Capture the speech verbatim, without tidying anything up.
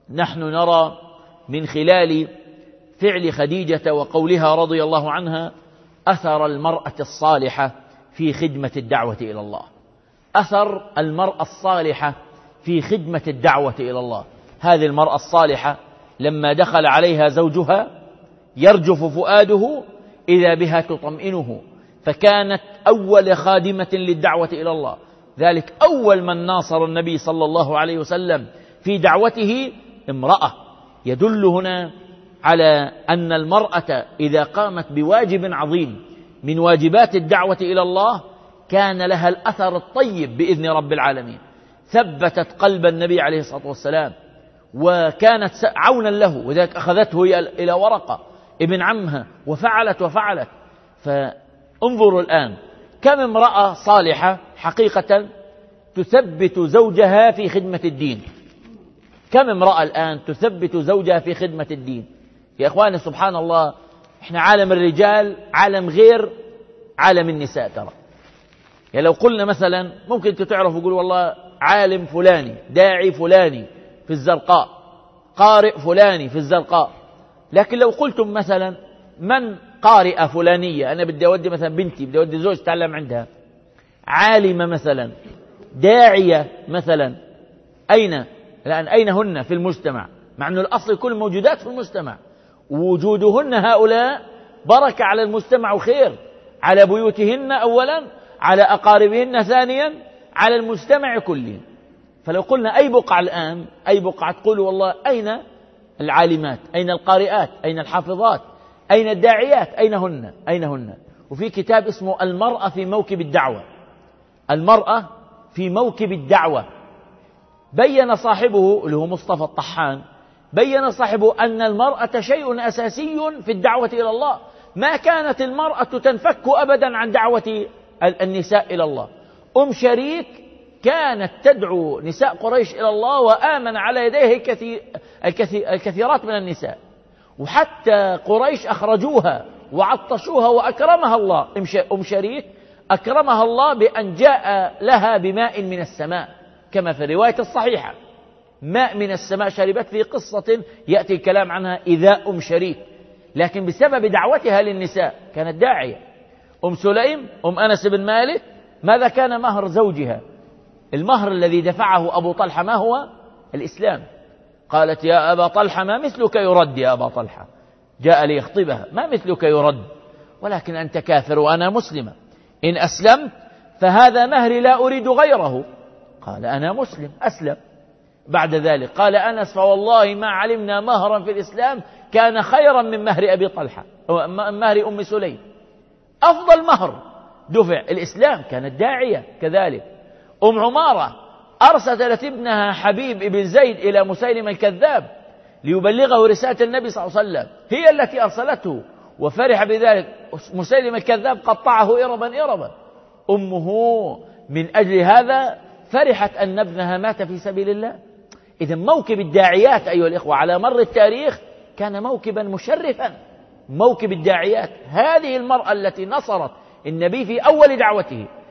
نحن نرى من خلال فعل خديجة وقولها رضي الله عنها أثر المرأة الصالحة في خدمة الدعوة إلى الله. أثر المرأة الصالحة في خدمة الدعوة إلى الله. هذه المرأة الصالحة لما دخل عليها زوجها يرجف فؤاده إذا بها تطمئنه، فكانت أول خادمة للدعوة إلى الله. ذلك أول من ناصر النبي صلى الله عليه وسلم في دعوته امرأة. يدل هنا على أن المرأة إذا قامت بواجب عظيم من واجبات الدعوة إلى الله كان لها الأثر الطيب بإذن رب العالمين. ثبتت قلب النبي عليه الصلاة والسلام وكانت عونا له، وذلك أخذته إلى ورقة ابن عمها وفعلت وفعلت. فانظروا الآن كم امرأة صالحة حقيقة تثبت زوجها في خدمة الدين. كم امرأة الآن تثبت زوجها في خدمة الدين. يا إخواني سبحان الله، إحنا عالم الرجال عالم غير عالم النساء. ترى يعني لو قلنا مثلا ممكن تعرفوا يقول والله عالم فلاني، داعي فلاني في الزرقاء، قارئ فلاني في الزرقاء، لكن لو قلتم مثلا من قارئة فلانية، أنا بدي أودي مثلا بنتي، بدي أودي زوج تعلم عندها، عالمة مثلا، داعية مثلا، أين الآن أين هن في المجتمع؟ مع أن الأصل كل موجودات في المجتمع، ووجودهن هؤلاء بركة على المجتمع وخير، على بيوتهن أولا، على أقاربهن ثانيا، على المجتمع كله. فلو قلنا أي بقعة الآن، أي بقعة تقولوا والله أين العالمات، أين القارئات، أين الحافظات، أين الداعيات، أين هن أين هن وفي كتاب اسمه المرأة في موكب الدعوة، المرأة في موكب الدعوة، بين صاحبه اللي هو مصطفى الطحان، بين صاحبه أن المرأة شيء أساسي في الدعوة إلى الله. ما كانت المرأة تنفك أبدا عن دعوة النساء إلى الله. أم شريك كانت تدعو نساء قريش إلى الله، وآمن على يديه الكثير الكثيرات من النساء، وحتى قريش أخرجوها وعطشوها وأكرمها الله. أم شريك أكرمها الله بأن جاء لها بماء من السماء كما في الرواية الصحيحة، ماء من السماء شربت، في قصة يأتي الكلام عنها إذا أم شريك، لكن بسبب دعوتها للنساء كانت داعية. أم سليم أم أنس بن مالك ماذا كان مهر زوجها؟ المهر الذي دفعه أبو طلحة ما هو؟ الإسلام. قالت يا أبا طلحة ما مثلك يرد، يا أبا طلحة جاء ليخطبها، ما مثلك يرد، ولكن أنت كافر وأنا مسلمة، إن أسلمت فهذا مهري لا أريد غيره. قال أنا مسلم، أسلم. بعد ذلك قال أنس فوالله ما علمنا مهرا في الإسلام كان خيرا من مهر أبي طلحة، مهر أم سليم، أفضل مهر دفع الإسلام. كانت داعية كذلك. أم عمارة أرسلت ابنها حبيب ابن زيد إلى مسيلمة الكذاب ليبلغه رسالة النبي صلى الله عليه وسلم، هي التي أرسلته، وفرح بذلك. مسيلمة الكذاب قطعه إربا إربا. أمه من أجل هذا فرحت أن ابنها مات في سبيل الله. إذن موكب الداعيات أيها الإخوة على مر التاريخ كان موكبا مشرفا. موكب الداعيات، هذه المرأة التي نصرت النبي في أول دعوته